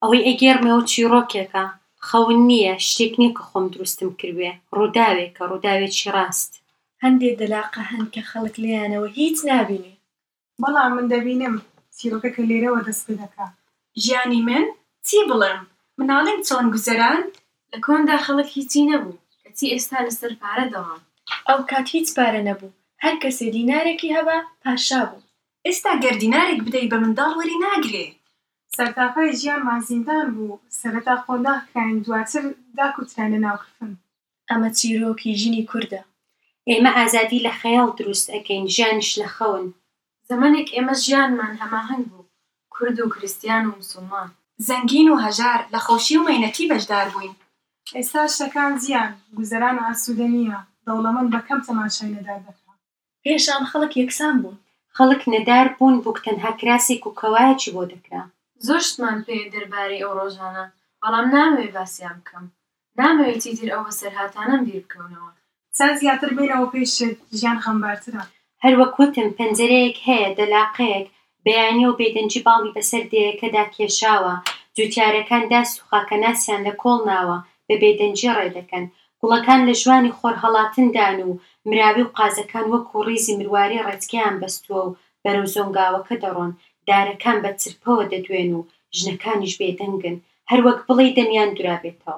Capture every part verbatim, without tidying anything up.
ئەوەی ئەگێڕمەوە چیرۆکێکە، خەون نییە، شتێک نییە کە خۆم دروستم کردوێ، ڕووداوێکە، ڕووداوێکی ڕاست. هەندێک دەلاقە هەن کە خەڵک لێیانەوە هیچ نابینێ. بەڵام من دەبینم چیرۆکە کە لێرەوە دەست پێ دەکا. ژیانی من چی بڵێم؟ مناڵیم چۆن گوزەران؟ لە کۆندا خەڵک هیچی نەبوو، کەچی ئێستا لەسەر پارە دەڵان. ئەو کات هیچ پارە نەبوو، هەر کەسێ دینارێکی هەبا پاشا بوو. ئێستا گەر دینارێک بدەی بە منداڵ وەری ناگرێ. سەرتاپای ژیانمان زیندان بوو، سەرەتا خۆنداغ کراین، دواتر داکوترانە ناوکفن. ئەمە چیرۆکی ژنی کوردە. ئێمە ئازادی لە خەیاڵ دروست ئەکەین، ژیانش لە خەون. زەمانێک ئێمە ژیانمان هەماهەنگ بوو، کورد و کریستیان و موسڵمان، زەنگین و هەژار، لە خۆشی و مەینەتی بەشدار بووین. ئێستا شتەکان زیان، گوزەران ئاسوودە نییە، دەوڵەمەند بە کەم تەماشای نەدار دەکات. پێشان خەڵک یەکسان بوون. خەڵک نەدار بوون بوو کە تەنها کراسێک و کەوایەکی بۆ دەکرا. زۆر شتمان پێ دەربارەی ئەو ڕۆژانە، بەڵام نامەوێت باسییان بکەم. نامەوێت چیتر ئەو بەسەرهاتانەم بیر بکەونەوە. چەند زیاتر بینەوە پێشت ژیان خەمبارترە. هەروەکوتم پەنجەرەیەک هەیە، دەلاقەیەک، بەیانی و بێدەنجی باڵی بەسەر دێیەکەدا کێشاوە، جوتیارەکان داس و خاکەناسیان لە کۆڵ ناوە، بە بێدەنجی ڕێدەکەن. گوڵەکان لە ژوانی خۆر هەڵاتندان و مراوی و قازەکان وەکو ڕیزی مرواری ڕێچکەیان بەستووە و بەرەو زۆنگاوەکە دەڕۆن. دارەکان بە چرپەوە دەدوێن و ژنەکانیش بێدەنگن، هەروەک بڵێ دەمیان درابێتەوە.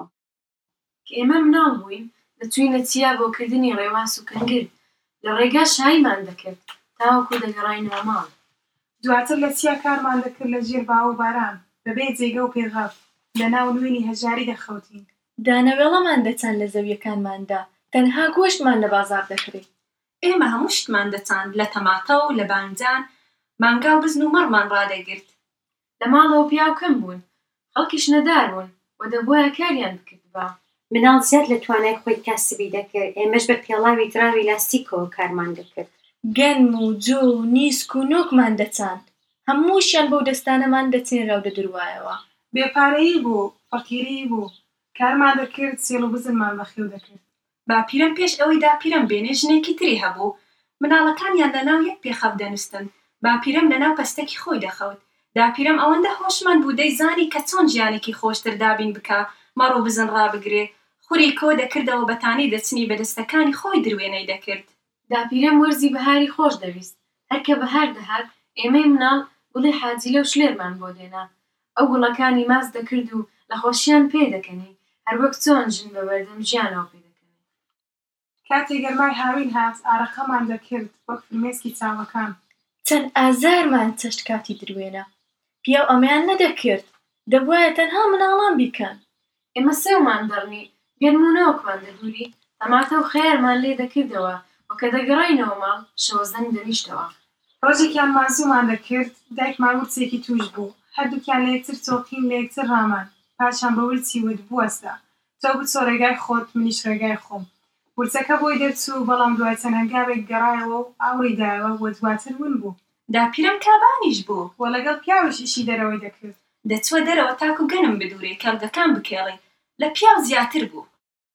کە ئێمە مناڵ بووین، دەچووینە چیا بۆ کردنی ڕێواز و کەنگر، لە ڕێگا شایمان دەکرد تاوەکو دەگەڕاینەوە ماڵ. دواتر لە چیا کارمان دەکرد لە ژێر باو و باران، بەبێ جێگە و پێغەف، لە ناو نوێنی هەژاری دەخەوتین. دانەوێڵەمان دەچان لە زەویەکانماندا، تەنها گۆشتمان لە بازاڕ دەکڕی. ئێمە هەموو شتمان دەچاند، لە تەماتە و لە بانجان، مانگا و بزن و مەڕمان ڕادەگرت. لە ماڵەوە پیاو کەم بوون، خەڵکیش نەدار بوون و دەبوایە کاریان بکرد بە. مناڵ زیاد لە توانای خۆی کاسبی دەکرد، ئێمەش بە پێڵاوی دراوی لاستیکەوە کارمان دەکرد. گەنم و جۆ و نیسک و نۆکمان دەچاند، هەمووشیان بەو دەستانەمان دەچێنرا و دەدروایەوە. بێپارەیی بوو، فەقیری بوو، کارمان دەکرد، سێڵ و بزنمان بەخێو دەکرد. باپیرم پێش ئەوەی داپیرم بێنێ ژنێکی تری هەبوو، مناڵەکانیان لەناو یەک پێخەف دەنووستن، باپیرم لەناو پەستەکی خۆی دەخەوت. داپیرم ئەوەندە هۆشمان بوو دەیزانی کە چۆن ژیانێکی خۆشتر دابین بکا، مەڕ و بزن ڕابگرێ، خوری کۆ دەکردەوە بەتانی دەچنی بەدەستەکانی خۆی دروێنەی دەکرد. داپیرم وەرزی بەهاری خۆش دەویست، هەرکە بەهار دەهات ئێمەی مناڵ گوڵی حاجی لەو شلێرمان بۆ دێنا، ئەو گوڵەکانی ماز دەکرد و لە خۆشیان پێ دەکەنی، هەر وەک چۆن ژن بە بەردەم ژیانەوە پێ دەکەنی. کاتێک گەرمای هاوین هات، ئارەقەمان دەکرد وەک فرمێسکی چاوەکان. چەند ئازارمان چەشت کاتی دروێنە، پیاو ئەمەیان نەدەکرد، دەبوایە تەنها مناڵان بیکەن. ئێمە سێومان دەڕنی، گەرمونەوەکمان دەدووری، تەماتە و خەیارمان لێ دەکردەوە، وەکە دەگەڕاینەوە ماڵ شەوەزەنگ دەنیشتەوە. ڕۆژێکیان مازوومان دەکرد، دایکمان ورچێکی توش بوو، هەردووکیان لە یەکتر چۆقین لە یەکتر ڕامان، پاشان بە ورچی ود بوەستە، تۆ بچۆ ڕێگای خۆت، منیش ڕێگای خۆم. ورچەکە بۆی دەرچوو، بەڵام دوای چەند هەنگاوێک گەڕایەوە و ئاوری دایەوە و دواتر ون بوو. داپیرم کابانیش بوو، وە لەگەڵ پیاوش ئیشی دەرەوەی دەکرد. دەچوە دەرەوە تاکو گەنم بدوورێ، کەڵگەکان بکێڵێ، لە پیاو زیاتر بوو.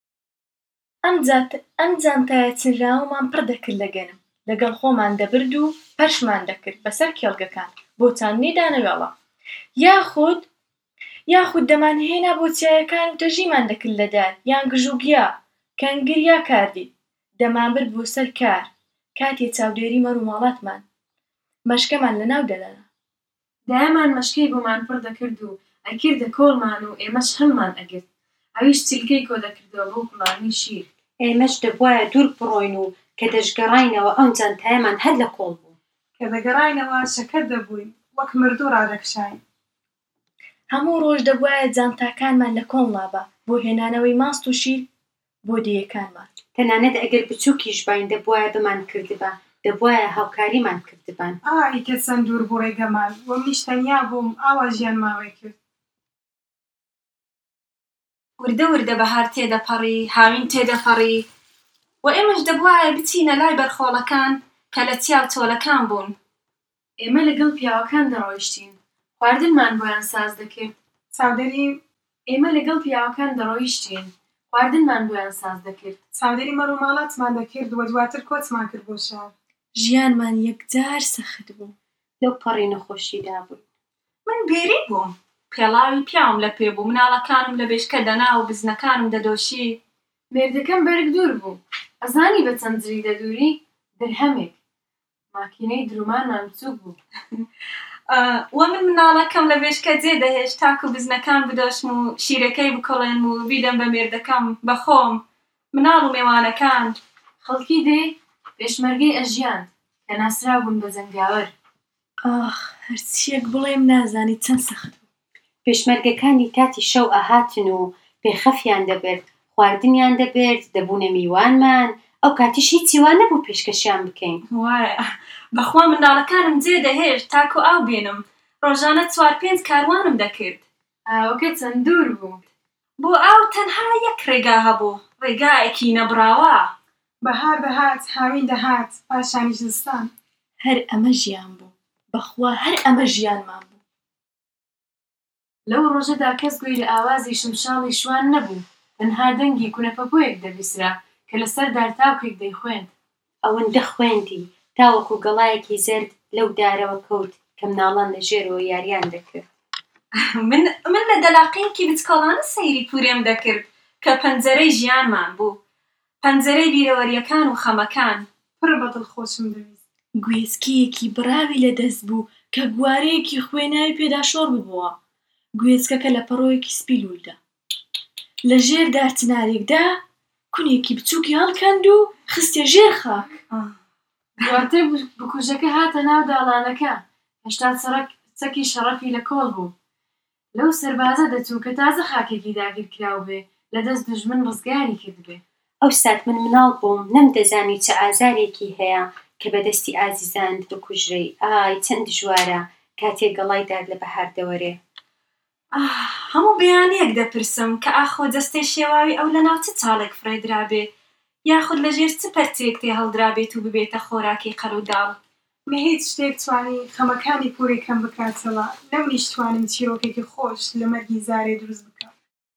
ئەم جانتایە چنراوەمان پڕ دەکرد لە گەنم، لەگەڵ خۆمان دەبرد و پەرشمان دەکرد بەسەر کێڵگەکان بۆ چاندنی دانەوێڵە، یاخود یاخود دەمانهێنا بۆ چیایەکان و دەژیمان دەکرد لەدار، یان گژوگیا، کەنگر یا کاردی، دەمانبرد بۆ سەر کار، کاتێ چاودێری مەڕ و ماڵاتمان، مەشکەمان لەناو دەدەنا. دایەمان مەشکەی بۆمان پڕ دەکرد و ئەکردە کۆڵمان و ئێمەش هەڵمان ئەگرت، ئەویش چیلکەی کۆ دەکردەوە بۆ کوڵانی شیر. ئێمەش دەبوایە دوور بڕۆین و کە دەشگەڕاینەوە ئەو جانتایەمان هەر لە کۆڵ بوو. کە دەگەڕاینەوە شەکەت دەبووین، وەک مردوو ڕادەکشاین. هەموو ڕۆژ دەبوایە جانتاکانمان لە کۆڵ نابە بۆ هێنانەوەی ماست و شیر بۆ دەیەکانمان. تەنانەت ئەگەر بچووکیش باین دەبوایە بمان کردبا، دەبوایە هاوکاریمان کردبان. ئای کە چەند دوور بوو ڕێگەمان، وە منیش تەنیا بووم، ئاوا ژیان ماوەی کرد. وردە وردە بەهار تێدەپەڕی، هاوین تێدەپەڕی، و ئێمەش دەبوایە بچینە لای بەرخۆڵەکان کە لە چیا و چۆلەکان بوون. ئێمە لەگەڵ پیاوەکان دەڕۆیشتین، خواردنمان بۆیان ساز دەکرد. چاودێری ئێمە لەگەڵ پیاوەکان دەڕۆیشتین، خواردنمان بۆیان ساز دەکرد. چاودێری مەڕ و ماڵاتمان دەکرد و دواتر کۆچمان کرد بۆ شار. ژیانمان یەکجار سەخت بوو. لەو پەڕی نەخۆشیدا بووین. من بێری بووم، پێڵاوی پیاوم لە پێ بوو، مناڵەکانم لە بێشکە دەنا و بزنەکانم دەدۆشی. مێردەکەم بەرگ دوور بوو. ئەزانی بە چەند جری دەدووری؟ درهەمێک. ماکینەی درومانمان بچوو بوو. وە من مناڵەکەم لە بێشکە جێ دەهێشت تاکو بزنەکان بدۆشم و شیرەکەی بکۆڵێن و بیدەم بە مێردەکەم بەخۆم، مناڵ و میوانەکان. خەڵکی دێ پێشمەرگەی ئەژیان کە ناسرا بوون بە جەنگاوەر. ئاخ هەرچیەک بڵێم نازانی چەند سەخت. پێشمەرگەکانی کاتی شەو ئاهاتن و پێخەفیان دەبرد، خواردنیان دەبرد، دەبوونە میوانمان، ئەو کاتیش هیچی وان نەبوو پێشکەشیان بکەین. وایە بەخوا مناڵەکانم جێ دەهێشت تاکو ئاو بێنم، ڕۆژانە چوار پێنج کاروانم دەکرد. ئاوەکە چەند دوور بوو. بۆ ئاو تەنها یەک ڕێگا هەبوو، ڕێگایەکی نەبراوە. بەهار دەهات هاوین دەهات پاشانی زستان. هەر ئەمە ژیان بوو، بەخوا هەر ئەمە ژیانمان بوو. لەو ڕۆژەدا کەس گوێی لە ئاوازی شمشاڵی شوان نەبوو، تەنها دەنگی کونەپەپۆیەک دەبیسرا کە لەسەر دارتاوکێک دەیخوێند. ئەوەندە خوێندی تاوەکو گەڵایەکی زەرد لەو دارەوە کەوت کە مناڵان لە ژێرەوە یاریان دەکرد. من من لە دەلاقەیەکی بچکۆڵانە سەیری پورێم دەکرد کە پەنجەرەی ژیانمان بوو، پەنجەرەی بیرەوەریەکان و خەمەکان. پڕ بە دڵخۆشم دەویست. گوێچکەیەکی بڕاوی لەدەست بوو کە گوارەیەکی خوێناوی پێدا شۆڕ ببووە. گوێچکەکە لە پەڕۆیەکی سپی لوولدا. لە ژێر دارچنارێکدا کونێکی بچووکی هەڵکەند و خستە ژێر خاک. دواتر بکوژەکە هاتە ناو داڵانەکە، هێشتا چەکی شەڕەفی لە کۆڵ بوو. لەو سەربازە دەچوو کە تازە خاکێکی داگیر کراو بێ لە دەست دوژمن ڕزگاری کرد بێ. ئەو سات من مناڵ بووم، نەمدەزانی چه ئازارێکی هەیە کە بەدەستی ئازیزاند بکوژرەی. ئای چەند دژوارە کاتێک گەڵای دار لە بەهار دەوەرێ. هەموو بەیانەیەک دەپرسم کە ئاخۆ جەستەی شێواوی ئەو لە ناو چ چاڵێک فڕێدرابێ، یاخود لە ژێر چ پەرچێک تێ هەڵدرابێت و ببێتە خۆراکی قەروداڵ. مە هیچ شتێک توانی خەمەکانی پووری کەم بکاتەوە، نەمنیش توانم چیرۆکێکی خۆش لە مەرگی زارێ دروست بکەم.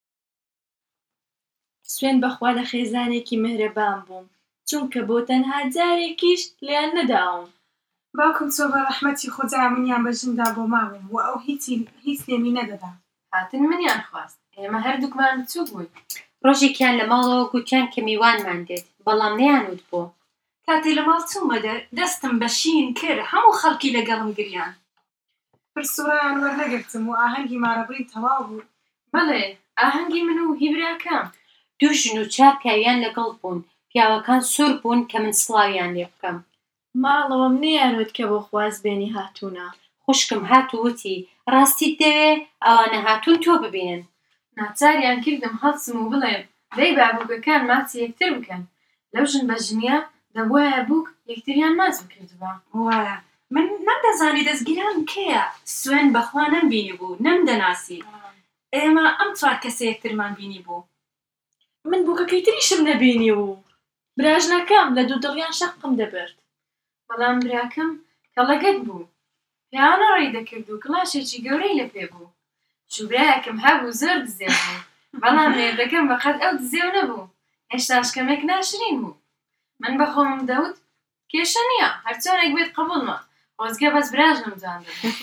سوێن بەخوا لە خێزانێکی مهرەبان بووم، چونکە بۆ تەنها جارێکیش لیان نەداوم. باوکم چۆ بە ڕەحمەتی خۆجا منیان بەژندا بۆ ماوم و ئەو هیچی هیچ لێمی نەدەدا. هاتن منیان خواست، ئێمە هەردووکمان بچوو بووین. ڕۆژێکیان لە ماڵەوە گوتیان کە میوانمان دێت، بەڵام نەیانوت بۆ. کاتێ لە ماڵ چوومە دەر دەستم بە شین کرد، هەموو خەڵکی لەگەڵم گریان. پرسوڕیان وەرنەگرتم و ئاهەنگی مارەبڕی تەواو بوو. بەڵێ ئاهەنگی من و هیبراکەم. دوو ژن و چار پیاویان لەگەڵ بوون، پیاوەکان سوور بوون کە من سڵاویان لێ بکەم. ماڵەوەم نەیانوت کە بۆ خوازبێنی هاتوونە. خوشکم هاتووتی ڕاستیت دەوێ ئەوانە هاتوون تۆ ببینن. ناچاریان کردم هەڵسم و بڵێم دەی بابووکەکان ماچی یەکتر بکەن. لەو ژن بە ژنیە دەبوایە بووک یەکتریان ماچ بکردبا. وایە من نەمدەزانی دەستگیران کێیە، سوێن بەخوا نەمبینی بوو، نەمدەناسی. ئێمە ئەم چوار کەسە یەکترمان بینی بوو. من بووکەکەی تریشم نەبینی و براژنەکەم لە دوو دڵیان شەقم دەبرد. بەڵام براکەم کەڵەگەت بوو، پیاوانە ڕێی دەکرد و کڵاشێکی گەورەی لە پێ بوو. شوبرایەکم هەبوو زۆر دزێ بوو، بەڵام مێردەکەم بەقەد ئەو دزێو نەبوو، هێشتا شکەمێک ناشرین بوو. من بەخۆمم دەوت کێشە نییە، هەرچۆنێک بێت قبوڵمە، خۆزگە بەس براژنم جوان دەبێت.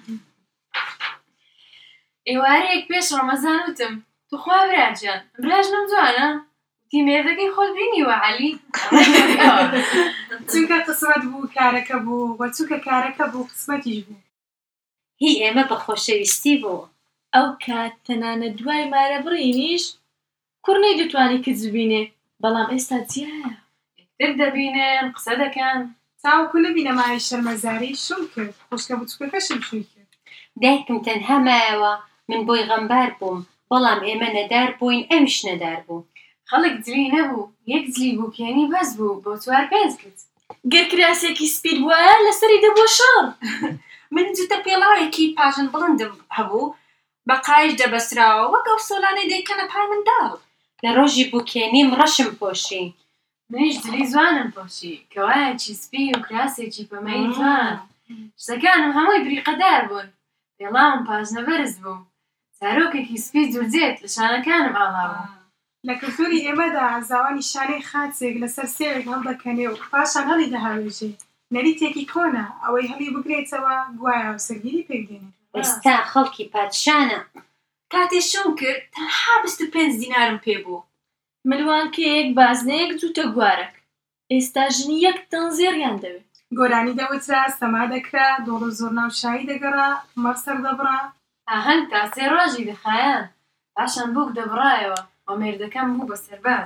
ئێوارەیەک پێش ڕەمەزان وتم توخوا براجان براژنم جوانە؟ وتی مێردەکەی خۆت بینیوە عەلی؟ چونکە قسمەت بوو کارەکە بوو، وە چونکە کارەکە بوو قسمەتیش بوو. هی ئێمە بە خۆشەویستی بوو. ئەو کات تەنانە دوای مارەبڕینیش کوڕ نەیدەتوانی کچ ببینێ، بەڵام ئێستا جیایە یەکتر دەبینن قسە دەکەن. تاوەکو لەبینە مای شەرمەزاری شوم کرد، خوشکە بچووکەکەشم شووی کرد. دایکم تەنها مایەوە، من بۆی غەمبار بووم، بەڵام ئێمە نەدار بووین، ئەویش نەدار بوو. خەڵک جلی نەبوو، یەک جلی بوو کێنی بەس بوو بۆ چوار پێنج کچ. گەر کراسێکی سپید بووە لەسەری دەبووە شەڕ. من جوتە پێڵاوێکی پاژن بڵندم هەبوو، بە قایش دەبەسراوە وەک ئەو سۆلانەی دەیکەنە پای منداڵ. لە ڕۆژی بووکێنیم ڕەشم پۆشی. منیش جلی جوانم پۆشی، کەوایەکی سپی و کراسێکی پەمەی جوان. شتەکانم هەمووی بریقەدار بوون، پێڵاوم پاژنە بەرز بوو، چارۆکێکی سپی جورجێت لە شانەکانم ئاڵا بوو. لە کەلتوری ئێمەدا زاوانی شانەی خاچێک لەسەر سێوێک هەڵدەکەنێ و پاشان هەڵی دەهاوێژێ. نەریتێکی کۆنا ئەوەی هەڵی بگرێتەوە گوایە و سەرگیری پێ بدێنێت. ئێستا خەڵکی پادشانە. کاتێ شۆم کرد تەنها بیست و پێنج دینارم پێ بوو. ملوانکەیەک بازنەیەک جووتە گوارەک. ئێستا ژنی یەک تەن زێڕیان دەوێت. گۆرانی دەوترا، سەما دەکرا، دۆڵ و زۆر ناوشایی دەگەڕا، مەڕ سەر دەبڕا. ئاهەنگ تا سێ ڕۆژی دەخایەن پاشان بووک دەبڕایەوە و مێردەکەم بوو بە سەرباز.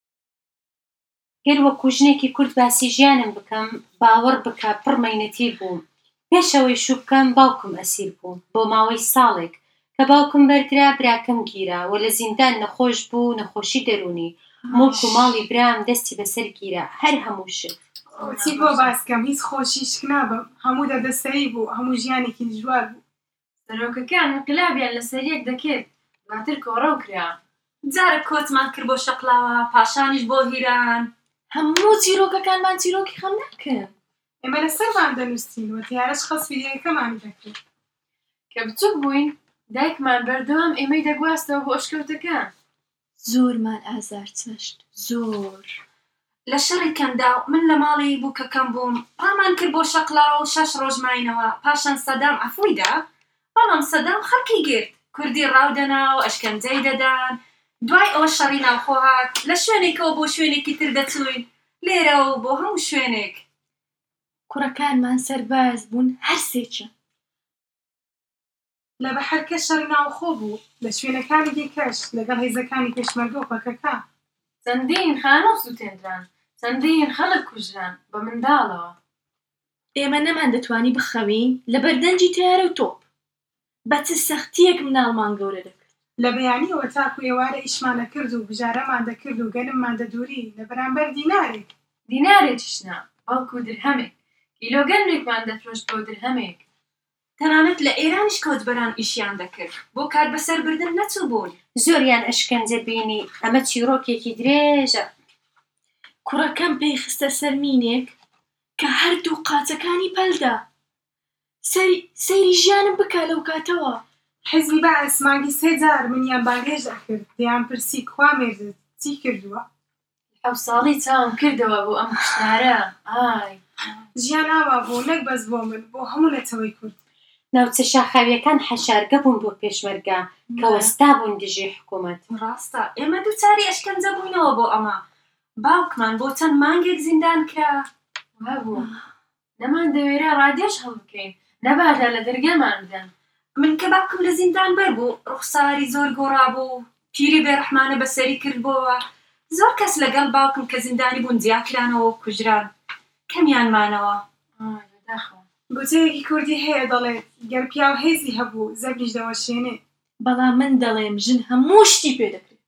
گەر وەکو ژنێکی کورد باسی ژیانم بکەم باوەڕ بکە پڕ مەینەتی بووم. پێشەوەی شوو بکەم باوکم ئەسیر بوو بۆ ماوەی ساڵێک کە باوکم بەردرا براکەم گیرا و لە زیندان نەخۆش بوو نەخۆشی دەرونی مڵک و ماڵی برام دەستی بەسەر گیرا هەر هەموو شت. چی بۆ باسکەم هیچ خۆشیشک نابم هەموو دەدەسەری بوو هەموو ژیانێکی دژوار بوو. سەرۆکەکان انقلابیان لەسەر یەک دەکرد دواتر کۆڕە و کرا. جارە کۆچمان کرد بۆ شەقلاوە پاشانیش بۆ هیران. هەموو چیرۆکەکانمان چیرۆکی خەم ناکەن. ئێمە لەسەرمان دەنووسین و تیارەش خەس فیدیۆیەکەمانی دەکرد. کە بچووک بووین دایکمان بەردەوام ئێمەی دەگواستەوە بۆ ئەشکەوتەکان. زۆرمان ئازار چەشت زۆر. لە شەڕی کەندا من لە ماڵی بووکەکەم بووم ڕامان کرد بۆ شەقلاوە و شەش ڕۆژ ماینەوە پاشان سەدام عەفوویدا بەڵام سەدام خەڵکی گرت کوردی ڕاودەنا و ئەشکەنجەی دەدان. دوای ئەوە شەڕی ناوخۆ هات لە شوێنێکەوە بۆ شوێنێکی تر دەچووین لێرەوە بۆ هەموو شوێنێک. کوڕەکانمان سەرباز بوون هەر سێچە. لە بەحەرکە شەڕی ناوخۆ بوو لە شوێنەکانی دیکەش لەگەڵ هێزەکانی پێشمەرگە و پەکەکە. چەندین خانە سووتێنران چەندین خەڵک کوژران بە منداڵەوە. ئێمە نەمان دەتوانی بخەوین لە بەردەنجی تیارە و تۆپ. بە چ سەختیەک مناڵمان گەورە دەکرد. لە بەیانیەوە تاکو ئێوارە ئیشمانە کرد و بژارەمان دەکرد و گەنممان دەدووری لە بەرامبەر دینارێک. دینارێکیشنا بەڵکو درهەمێک کیلۆ گەنمێکمان دەفرۆشت بۆ درهەمێک. تەنانەت لە ئێرانیش کۆچبەران ئیشیان دەکرد بۆ کار بەسەربردن نەچوو بوون. زۆریان ئەشکەنجە بینی ئەمە چیرۆکێکی درێژە. کوڕەکەم پێی خستە سەرمینێک کە هەردوو قاچەکانی پەلدا. سەیری ژیانم بکە لەو کاتەوە. حیزبی بەعس مانگی سێ جار منیان باگێژ دەکرد دەیان پرسی کوا مێردت چی کردووە. حەو ساڵی چاوم کردەوە بۆ ئەم کوشتارە. ئای ژیان ئاوا بوو نەک بەس بۆ من بۆ هەموو نەتەوەی کورد. ناوچە شاخاویەکان حەشارگە بوون بۆ پێشمەرگە کە وەستا بوون دژی حکوومەت. ڕاستە ئێمە دووچاری ئەشکەنجە بووینەوە بۆ ئەمە. باوکمان بۆ چەند مانگێک زیندان کرا. وابوو نەمان دەوێرە ڕادێش هەڵبکەین نەبادا لە دەرگامان بدەن. من کە باوکم لە زیندان بەربوو ڕوخساری زۆر گۆڕابوو پیری بێڕەحمانە بەسەری کردبووە. زۆر کەس لەگەڵ باوکم کە زیندانی بوون جیاکرانەوە و کوژران کەمیان مانەوە. گوتەیەکی کوردی هەیە دەڵێت گەر پیاو هێزی هەبوو زەبریش دەوەشێنێ. بەڵام من دەڵێم ژن هەموو شتی پێ دەکرێت.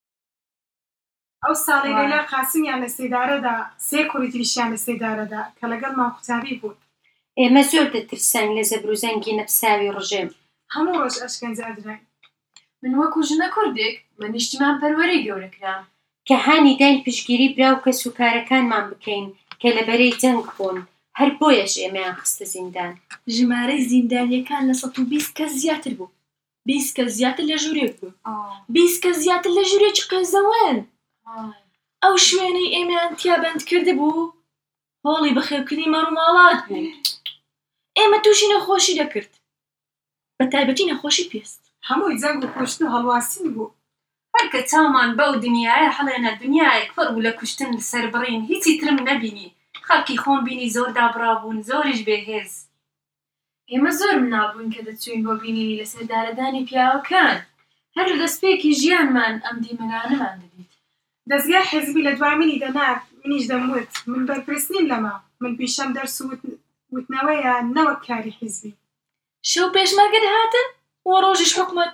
ئەو ساڵی لەلا قاسمیان لە سێدارەدا سێ کوڕی تریشیان لە سێدارەدا کە لەگەڵ ماقوتابی بوون. ئێمە زۆر دەترسان لە زەبر و زەنگی نەفساوی ڕژێم. هەموو ڕۆژ ئەشکەنجە ئەدراین. من وەکو ژنە کوردێک من نیشتیمان پەروەرەی گەورە کرام کە هانی داین پشگیری برا و کەس و کارەکانمان بکەین کە لەبەرەی جەنگ بوون هەر بۆیەش ئێمەیان خستە زیندان. ژمارەی زیندانیەکان لە سەد و بیست کەس زیاتر بوو. بیست کەس زیاتر لە ژوورێک بوو. بیست کەس زیاتر لە ژوورێکی قەزەوەن. ئەو شوێنەی ئێمەیان تیا بەند کرده بوو هۆڵی بەخێوکردنی مەڕووماڵات بوو. ئێمە تووشی نەخۆشی دەکرد بە تایبەتی نەخۆشی پێست. هەمووی جەنگ و کوشتن و هەڵواسین بوو. هەرکە چاومان بەو دنیایە هەڵێنە دنیایەک پڕ بوو لە کوشتن لەسەر بڕین هیچی ترم نەبینی. خەڵکی خۆم بینی زۆر دابڕابوون زۆریش بێهێز. ئێمە زۆر مناڵبووین کە دەچوین بۆ بینینی لەسەر دارەدانی پیاوەکان هەر لە دەستپێکی ژیانمان ئەم دیمەنانەمان دەبیت. دەستگای حیزبی لە دوای منی دەنات منیش دەموت من بەرپرس نیم لەما من پیشەم دەرس و وتنەوەیە نەوەک کاری حیزبی. شەو پێشمەرگە دەهاتن و ڕۆژیش حکومەت.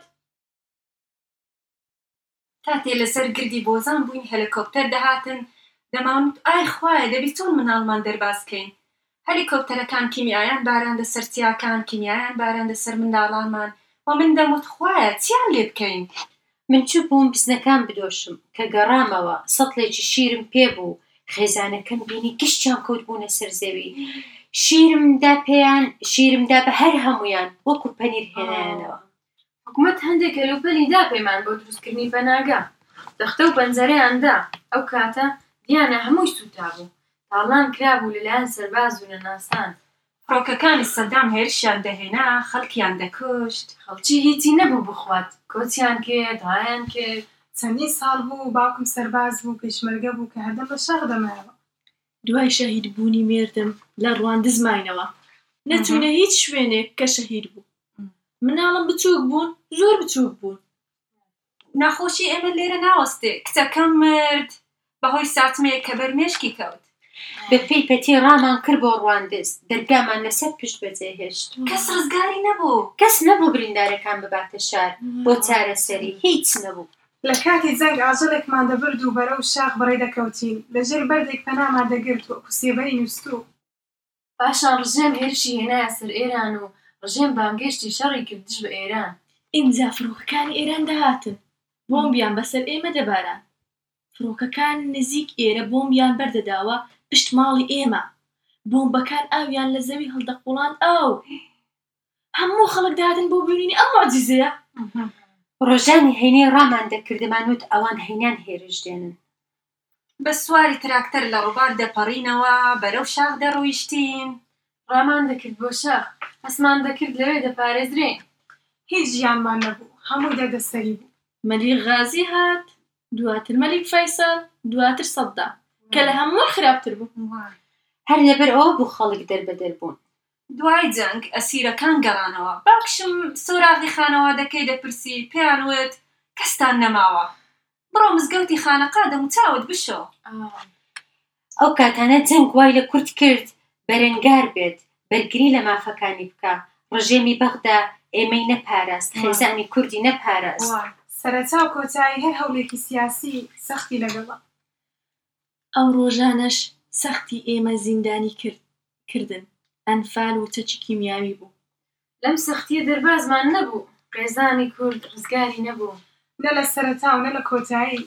تاتێ لەسەر گردی بۆزان بووین هەلیکۆپتەر دەهاتن دەمانوت ئای خوایە دەبی چۆن مناڵمان دەرباسکەین. هەلیکۆپتەرەکان کیمیایان باراندە سەر چیاکان کیمیایان باراندە سەر منداڵانمان و من دەموت خوایە چیان لێ بکەین. من چوو بووم بزنەکان بدۆشم کە گەڕامەوە سەتڵێکی شیرم پێ بوو خێزانەکەم بینی گشتیان کەوت بوونە سەر زەوی شیرمدا پێیان شیرمدا بە هەر هەمویان وەکو پەنیر هێنایانەوە. حکومەت هەندێک کەلوپەلی دا پەیمان بۆ دروستکردنی پەناگا دەختە و پەنجەرەیاندا ئەو کاتە دیانە هەمووی سوتا بوو تاڵان کرابوو لەلایەن سەرباز و نەناسان فڕۆکەکانی سەدام هێرشیان دەهێنا خەڵکیان دەکوشت. خەڵکی هیچی نەبوو بخوات کۆچیان کرد ڕایان کرد. چەندی ساڵ بوو باوکم سەرباز بوو پێشمەرگە بوو کە هەردەم بە شەڕ دەمایەوە. دوای شەهید بوونی مێردم لە ڕواندزماینەوە نەچوونە هیچ شوێنێک کە شەهید بوو. مناڵم بچووک بوون زۆر بچووک بوون. ناخۆشی ئێمە لێرە ناوەستێ کچەکەم مرد بەهۆی ساتمەیە کە بەرمێشکی کەوت. بەپێی پەتی ڕامان کرد بۆ ڕواندز دەرگامان لەسەر پشت بەجێهێشت. کەس ڕزگاری نەبوو. کەس نەبوو بریندارەکان بباتە شار بۆ چارەسەری هیچ نەبوو. لە کاتی جەنگ ئاژەڵێکمان دەبرد و بەرەو شاخ بڕێ دەکەوتین لەژێر بەردێک پەنامان دەگرت وەکو سێبەری نووسوو. پاشان ڕژێم هێرشی هێنایە سەر ئێران و ڕژێم بانگێشتی شەڕی کرد دژ بە ئێران. ئینجا فڕۆکەکانی ئێران دەهاتن بۆمبیان بەسەر ئێمە دەباران. فڕۆکەکان نزیک ئێرە بۆمبیان بەردەداوە پشت ماڵی ئێمە. بۆمبەکان ئاویان لە زەوی هەڵدەقوڵاند ئاو هەموو خەڵک دادن بۆ بینینی ئەم موعجیزەیە. ڕۆژانی هەینەی ڕامان دەکردمانوت ئەوان هەینیان هێرش دێنن. بە سواری تراکتەر لە ڕووبار دەپەڕینەوە بەرەو شاخ دەڕۆیشتین. ڕامان دەکرد بۆ شاخ ئەسمان دەکرد لەوێ دەپارێزرێن. هیچ ژیانمان نەبوو هەمووی دەدەسەری بوو. مەلیک غازی هات دواتر مەلیک فەیسەڵ دواتر سەدام کە لە هەموو خراپتر بوو. هەر لەبەر ئەوە بوو خەڵک دەربەدەر بوون. دوای جەنگ ئەسیرەکان گەڕانەوە. باکشم سۆراغی خانەوادەکەی دەپرسی پێیان وت کەستان نەماوە بڕۆ مزگەوتی خانەقا دەم و چاوت بشۆ. ئەو کاتانە جەنگ وای لە کورد کرد بەرەنگار بێت بەرگری لە مافەکانی بکە. ڕژێمی بەغدا ئێمەی نەپاراست خێزانی کوردی نەپاراست. سەرەتا و کۆتایی هەر هەولێکی سیاسی سەختی لەگەڵا. ئەو ڕۆژانەش سەختی ئێمە زیندانی کرد کردن ئەنفال و چەکی کیمیاوی بوو. لەم سەختیە دەربازمان نەبوو قێزانی کورد ڕزگاری نەبوو. نە لە سەرەتا و نە لە کۆتایی.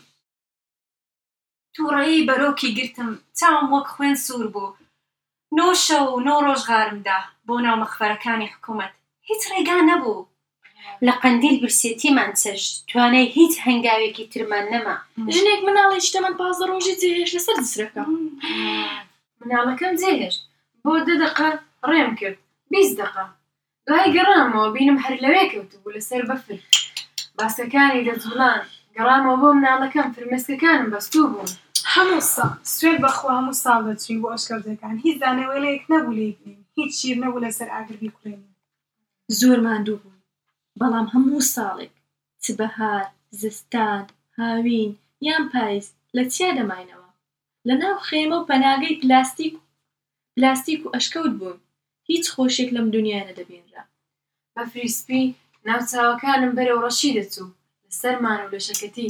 تووڕەیی بەرۆکی گرتم چاوم وەک خوێن سوور بوو. نۆ شەو و نۆ ڕۆژ غارمدا بۆ ناو مەخفەرەکانی حکوومەت. هیچ ڕێگا نەبوو. لە قەندیل برسێتیمان چەشت توانای هیچ هەنگاوێکی ترمان نەما. ژنێک مناڵی شتەمەند پازدە ڕۆژی جێهێش لەسەر دسرەکە. مناڵەکەم جێهێشت بۆ دە دەقە ڕێم کرد بیست دەقە. دوای گەڕامەوە بینم هەر لەوێ کەوتبوو لەسەر بەفر. باسکەکانی دەجوڵان گەڕامەوە بۆ مناڵەکەم فرمێسکەکانم بەستوو بوون. هەموو ساڵ سوێر بەخوا هەموو ساڵ دەچوین بۆ ئەشکەوتەکان هیچ دانەوێڵەیەک نەبوو لێ بینین هیچ شیر نەبوو لەسەر ئاگر بیکوڵێنین. زۆر ماندوو بوون بەڵام هەموو ساڵێک چ بەهار زستان هاوین یان پاییز لە چیا دەماینەوە. لەناو خێمە و پەناگەی پلاستیک و پلاستیک و ئەشکەوت بوون. هیچ خۆشێک لەم دنیا نەدەبێنرا. بەفری سپی ناوچاوەکانم بەرەو ڕەشی دەچوو لەسەرمان و لە شەکەتی.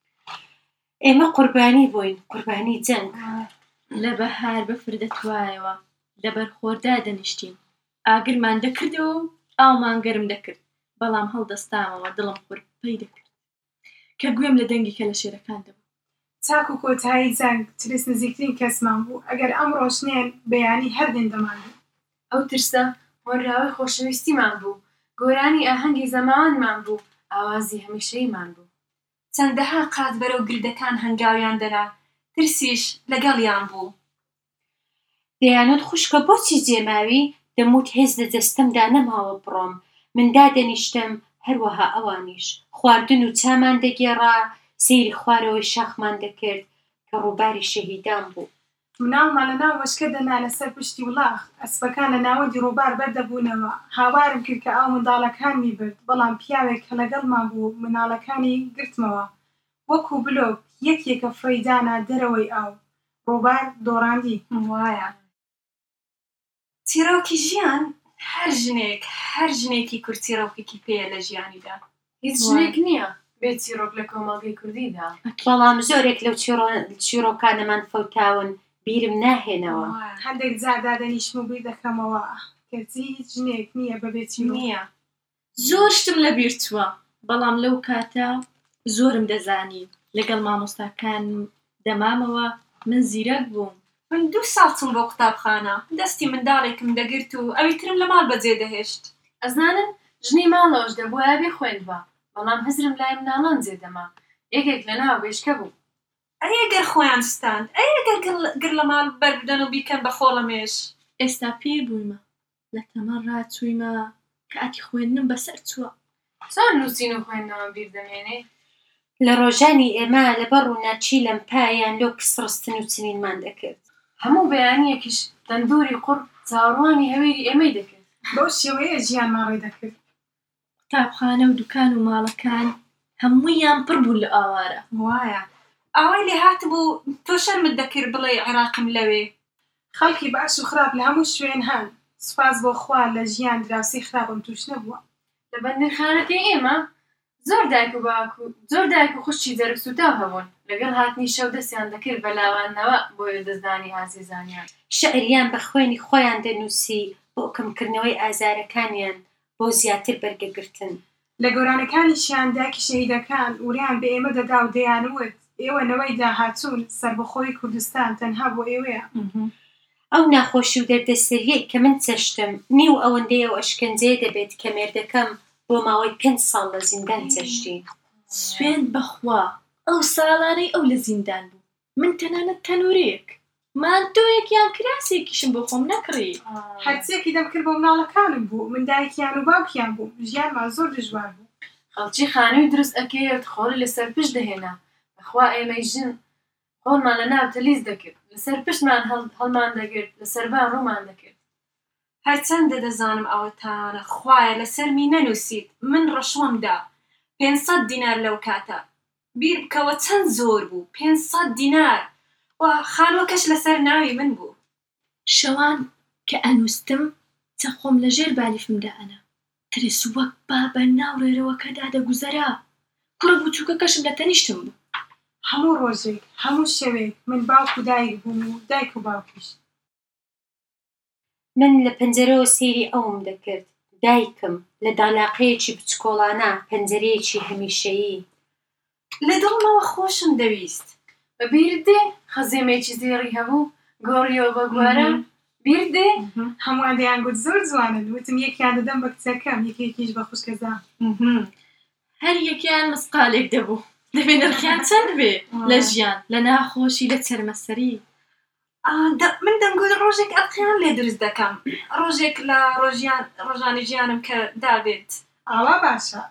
ئێمە قوربانی بووین قوربانی جەنگ. لە بەهار بەفر دەتوایەوە لەبەر خۆردا دەنیشتین ئاگرمان دەکردەوە و ئاومان گەرم دەکرد بەڵام هەڵدەستامەوە دڵم خۆرپەی دەکرد کە گوێم لە دەنگی کە لە شێرەکان دەبوو. چاک و کۆتایی جەنگ ترس نزیکترین کەسمان بوو ئەگەر ئەم ڕۆژنێن بەیانی هەردێن دەمانێت. ئەو ترسە هۆنراوەی خۆشەویستیمان بوو گۆرانی ئاهەنگی زەماوەندمان بوو ئاوازی هەمیشەیمان بوو. چەندەها قات بەرەو گردەکان هەنگاویان دەنا ترسیش لەگەڵیان بوو. دەیانوت خوشکە بۆچی جێماوی دەموت هێز لە جەستەمدا نەماوە بڕۆم مندا دەنیشتم هەروەها ئەوانیش خواردن و چامان دەگێڕا سەیری خوارەوەی شاخمان دەکرد کە ڕووباری شەهیدان بوو. مناڵمان لە ناو وەشکە دەنا لەسەر پشتی وڵاغ ئەسپەکان لە ناوەندی ڕووبار بەردەبوونەوە هاوارم کرد کە ئەو منداڵەکانمی برد بەڵام پیاوێک کە لەگەڵمان بوو مناڵەکانی گرتمەوە وەکو بلۆک یەک یەکە فڕیدانە دەرەوەی ئاو ڕووبار دۆڕاندی. وایە چیرۆکی ژیان هەر ژنێک هەر ژنێکی کورد چیرۆکێکی پێیە لە ژیانیدا. هیچ ژنێک نییە بێت چیرۆک لە کۆمەڵگەی کوردیدا. بەڵام زۆرێک لەو چیرۆکانەمان فەوتاون بیرم ناهێنەوە. هەندێک جار دادەنیشم و بیر دەکەمەوە کەچی هیچ ژنێک نییە بەبێتی نییە. زۆر شتم لە بیر چووە بەڵام لەو کاتە زۆرم دەزانی لەگەڵ مامۆستاکان دەمامەوە من زیرەک بووم. من دوو ساڵ چوم بۆ قوتابخانە دەستی منداڵێکم دەگرت و ئەوی ترم لە ماڵ بەجێ دەهێشت. ئەزانن ژنی ماڵەوەش دەبووە بێ خوێندبە بەڵام هەزرم لای مناڵان جێدەما یەکێک لە ناو بێشکە بوو. ئەیە گەر خۆیان ستاند ئەیە گەر گەر لە ماڵ بەر بدەن و بیکەن بە خۆڵەمێش. ئێستا پیر بوویمە لە تەمەن ڕاچوویمە کاتی خوێندنم بەسەر چووە. چۆن نووسین و خوێندنەوە بیر دەمێنێ؟ لە ڕۆژانی ئێمە لەبەر ڕووناچی لەم پایان لۆ کسڕستن و چنینمان دەکرد. هەموو بەیانیەکیش دەندوری قوڕ چاوەڕوانی هەوێری ئێمەی دەکرد. بەو شێوەیە ژیانمان ڕێ دەکرد. قوتابخانە و دوکان و ماڵەکان هەموویان پڕ بوو لە ئاوارە. وایە ئاوای لێ هاتبوو تۆ شەرمت دەکرد بڵێ عێراقم لەوێ. خەڵکی باش و خراپ لە هەموو شوێن هەن. سوپاس بۆ خوا لە ژیان دراوسی خراپم توش نەبووە. لە بەندرخانەکەی ئێمە زۆر دایک و باوکو زۆر دایک و خوشتی جەرگسووتاو هەبوون. لەگەڵ هاتنی شەو دەستیان دەکرد بە لاوانەوە بۆیە دەستدانی ئازیزانیان. شەعریان بە خوێنی خۆیان دەنووسی بۆ کەمکردنەوەی ئازارەکانیان بۆ زیاتر بەرگەگرتن. لە گۆرانەکانیشیان دایکی شەهیدەکان وریان بە ئێمە دەدا و دەیانوت ئێوە نەوەی داهاتوون سەربەخۆی کوردستان تەنها بۆ ئێوەیە. ئەو ناخۆشی و دەردەسەریەی کە من چەشتم نیو ئەوەندەی ئەو ئەشکەنجەیە دەبێت کە مێردەکەم بۆ ماوەی پێنج ساڵ لە زیندان چەشتی. سوێند بەخوا ئەو ساڵانەی ئەو لە زیندان بوو. من تەنانەت تەنورەیەک مانتۆیەکیان کراسێکیشم بۆ خۆم نەکڕی. هەرچیەکی دەمکرد بۆ مناڵەکانم بوو. من دایکیان و باوکیان بوو. ژیانمان زۆر دژوار بوو. خەڵکی خانووی دروست ئەکرد خۆڵی لەسەر پشت دەهێنا. بەخوا ئێمەی ژن خۆڵمان لە ناو تەلیز دەکرد. لەسەر پشتمان هەڵمان دەگرت لەسەر بان ڕوومان دەکرد. هەرچەندە دەزانم ئەوەتانە خوایە لەسەر می نەنووسیت من ڕەشوەمدا پێنج سەد دینار لەو کاتە. بیر بکەوە چەند زۆر بوو پێنج سەد دینار و خانووەکەش لەسەر ناوی من بوو. شەوان کە ئەنووستم چەخۆم لە ژێر بالیفمدا ئەنا ترس وەک با بە ناو ڕێرەوەکەدا دەگوزەرا. کوڕە بچووکەکەشم لە تەنیشتم بوو. هەموو ڕۆژێک هەموو شەوێک من باوک و دایک بووم و دایک و باوکیش. من لە پەنجەرەوە سەیری ئەوم دەکرد. دایکم لە دالاقەیەکی بچکۆڵانە پەنجەرەیەکی هەمیشەیی. لە دڵمەوە خۆشم دەویست. بە بیرت دێ خەزێمێکی زێڕی هەبوو گۆڕیەوە بە گوارە بیرت دێ؟ هەمووان دەیان گوت زۆر جوانن. وتم یەکیان دەدەم بە کچەکەم یەکێکیش بە خوشکەزا. هەر یەکیان مسقالێک دەبوو. دەبێ نرخیان چەند بێ لە ژیان لە ناخۆشی لە چەرمەسەری. من دەنگوت ڕۆژێک ئەقیان لێ دروست دەکەم. ڕۆژێک لە ڕۆژانی ژیانم کە دابێت. ئاوا باشە.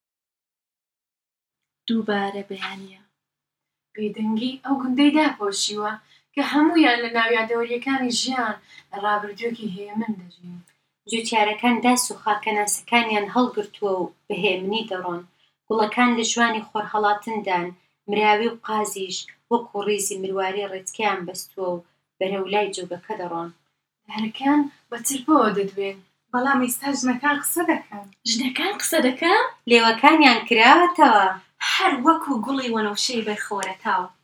دووبارە بەیانیە. بێدەنگی ئەو گوندەی داپۆشیوە کە هەموویان لە ناو یادەوەریەکانی ژیان لە ڕابردووەکی هەیە من دەژین. جوتیارەکان داس و خاکەناسەکانیان هەڵگرتووە و بەهێمنی دەڕۆن. گوڵەکان لە جوانی خۆرهەڵاتندان مراوی و قازیش وەکو ڕیزی مرواری ڕێچکەیان بەستووە و بەرەو لای جوگەکە دەڕۆن. دارەکان بە چرپەوە دەدوێن. بەڵام ئێستا ژنەکان قسە دەکەن. ژنەکان قسە دەکەن؟ لێوەکانیان کراوەتەوە. هەر وەکو گوڵی وەنەوشەی بەرخۆرەتاوە.